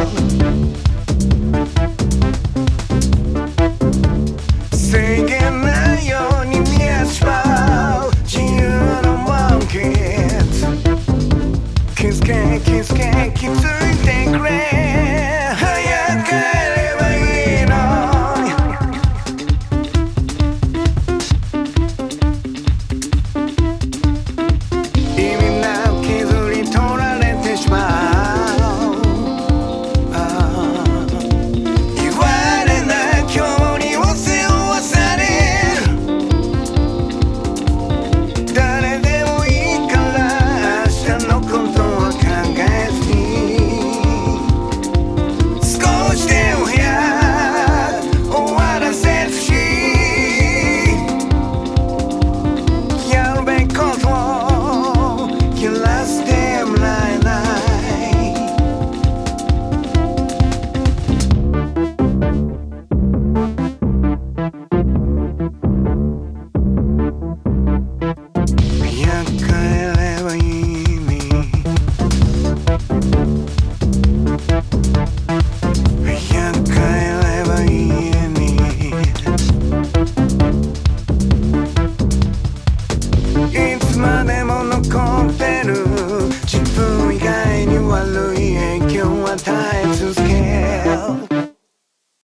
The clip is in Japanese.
制限ないように見えてしまう自由のモンキーズ。気づけ気づけ気づいてくれ。早く帰ればいいの。意味なく傷に取られてしまう。言われない今日にを背負わされる。誰でもいいから明日のことは考えずに少しでも早く終わらせるし、やるべきことを切らせてもらえない。早く帰ればいいのに。